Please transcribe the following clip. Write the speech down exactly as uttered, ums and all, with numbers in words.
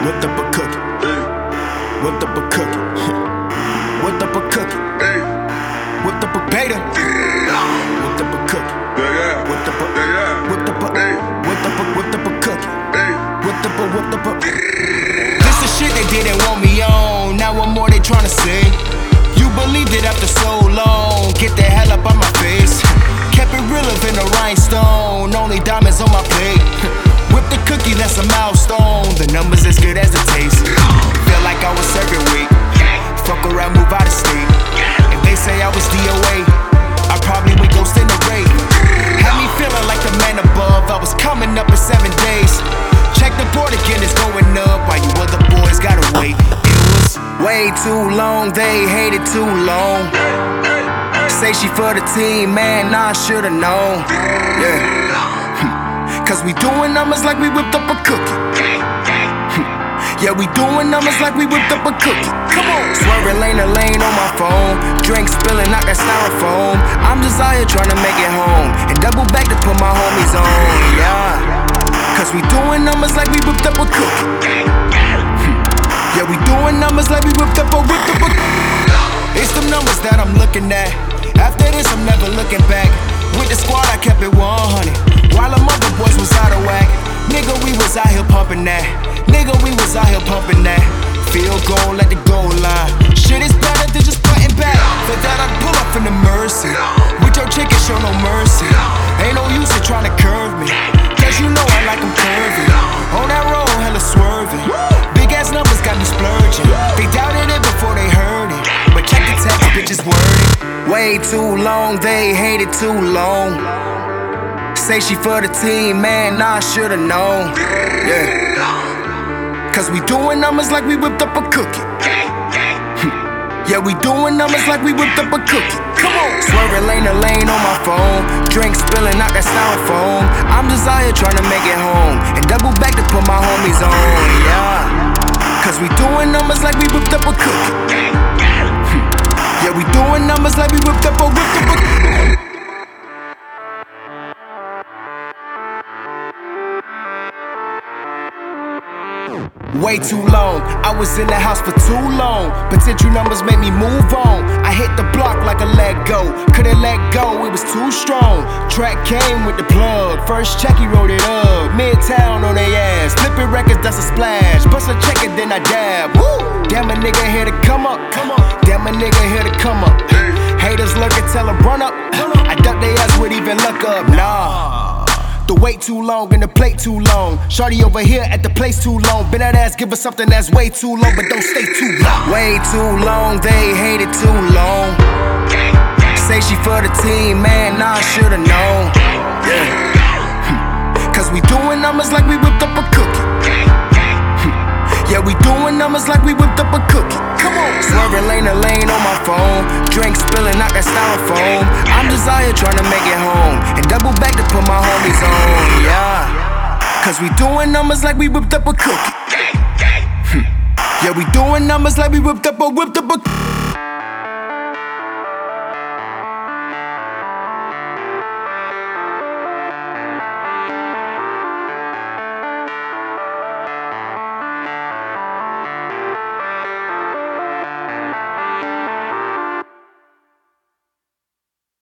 Whipped up a cookie. Whipped up a cookie. Whipped up a cookie. Whipped up a beta. Whipped up a cookie. Whipped up a whipped up a whipped up a whipped up a cookie. Whipped up a whipped up a. This the shit they didn't want me on. Now what more they tryna say? You believed it after so long. Get the hell up on my face. Kept it real in a rhinestone. Only diamonds on my plate. Whip the cookie, that's a milestone. The number's as good as the taste. Feel like I was every week. Fuck around, move out of state. If they say I was D O A, I probably would ghost in the raid. Had me feeling like the man above. I was coming up in seven days. Check the board again, it's going up. While you other boys gotta wait. It was way too long, they hated too long. Say she for the team, man, nah, I should've known. Yeah. Cause we doing numbers like we whipped up a cookie. Yeah, we doing numbers like we whipped up a cookie. Come on. Swerving lane to lane on my phone. Drink spilling out that styrofoam. I'm just out here trying to make it home. And double back to put my homies on. Yeah. Cause we doing numbers like we whipped up a cookie. Yeah, we doing numbers like we whipped up a whipped up a. It's the numbers that I'm looking at. After this, I'm never looking back. With the squad, I kept it one hundred. While the mother boys was out of whack. Nigga, we was out here pumping that. Nigga, we was out here pumping that. Field goal at the goal line. Shit is better than just putting back. For that, I'd pull up in the Mercy. With your chicken, show no mercy. Ain't no use in trying to curve me. Cause you know I like them curvy. On that road, hella swerving. Big ass numbers got me splurging. They doubted it before they heard it. But check the text, bitches worded. Way too long, they hated too long. Say she for the team, man, nah, I should've known. Yeah. Cause we doing numbers like we whipped up a cookie. Yeah, we doing numbers like we whipped up a cookie. Come on. Swerving lane to lane on my phone. Drink spilling out that styrofoam. I'm just out here trying to make it home. And double back to put my homies on. Yeah. Cause we doing numbers like we whipped up a cookie. Yeah, we doing numbers like we whipped up a whipped up a. Way too long, I was in the house for too long. Potential numbers made me move on. I hit the block like a let go. Couldn't let go, it was too strong. Track came with the plug. First check, he wrote it up. Midtown on they ass. Flipping records, that's a splash. Bust a check and then I dab. Woo! Damn a nigga here to come up. Come on. Damn a nigga here to come up. Haters lurking, tell them run up. I duck they ass would even look up. Nah. The wait too long and the plate too long. Shorty over here at the place too long. Been that ass, give us something that's way too long, but don't stay too long. Way too long, they hated too long. Say she for the team, man, nah, I should've known. Yeah. Cause we doing numbers like we whipped up a cookie. Yeah, we doing numbers like we whipped up a cookie. Come on. Swerving lane to lane on my phone. Drink spilling out that styrofoam. I'm just out here trying to make it home. And double back to put my homies on. Yeah. Cause we doing numbers like we whipped up a cookie. Yeah, we doing numbers like we whipped up a whipped up a.